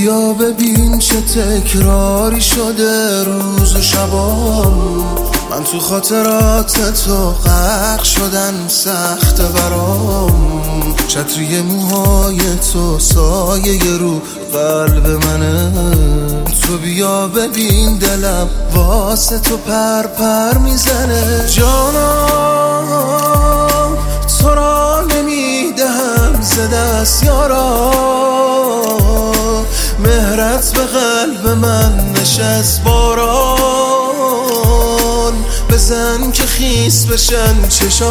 بیا ببین چه تکراری شده روز و شبام. من تو خاطرات تو غرق شدم، سخت برام. چتری موهای تو سایه رو قلب منه. تو بیا ببین دلم واسه تو پر پر میزنه. جانم تو را نمیدهم ز دست یارا، مهرت به قلب من نشست باران. بزن که خیس بشن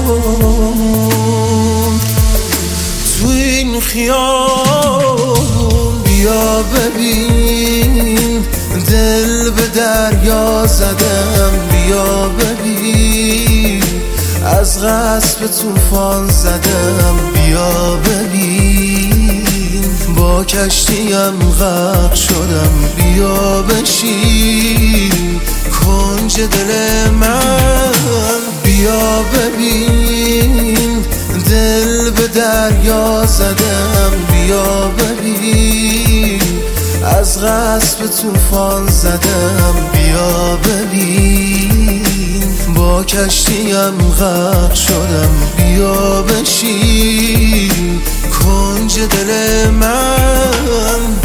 چشام تو این خیابون. بیا ببین دل به دریا زدم، بیا ببین از غصب طوفان زدم. بیا ببین با کشتیم غرق شدم. بیا بشین کنج دل من. بیا ببین دل به دریا زدم. بیا ببین از غصب طوفان زدم. بیا ببین با کشتیم غرق شدم. بیا بشین کنج دل من.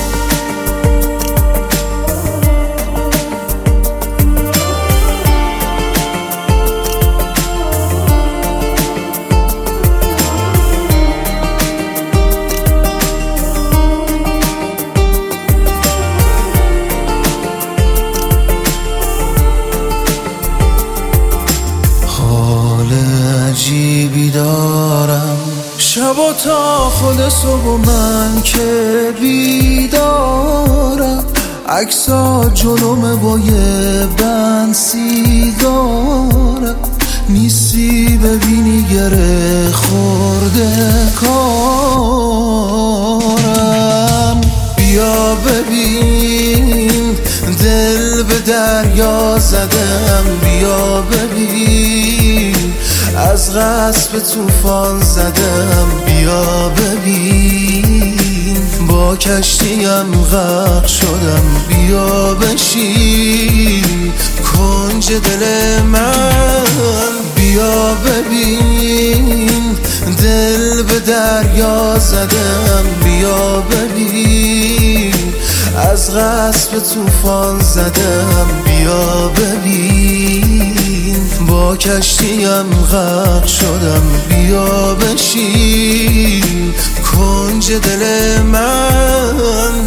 عجیبی دارم شب تا خود صبح من که بیدارم. عکسا جلومه با یه بند سیگارم. نیستی ببینی گره خورده کارم. بیا ببین دل به دریا زدم. بیا ببین از غصب طوفان زدم. بیا ببین با کشتیم غرق شدم. بیا بشین کنج دل من. بیا ببین دل به دریا زدم. بیا ببین از غصب طوفان زدم. بیا ببین با کشتیم غرق شدم. بیا بشین کنج دل من.